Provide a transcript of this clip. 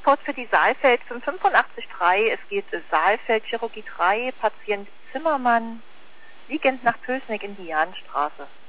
Postcode für die Saalfeld 585-3. Es geht Saalfeld, Chirurgie 3, Patient Zimmermann, liegend nach Pößneck in die Jahnstraße.